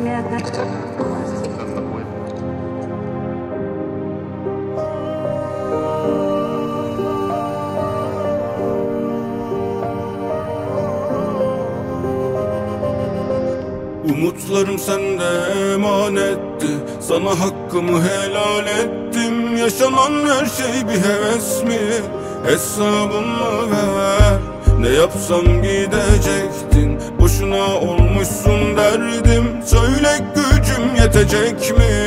Umutlarım sende emanetti, sana hakkımı helal ettim. Yaşanan her şey bir heves mi? Hesabımı ver. Ne yapsam gidecektin, boşuna olmuşsun derdim. Söyle gücüm yetecek mi?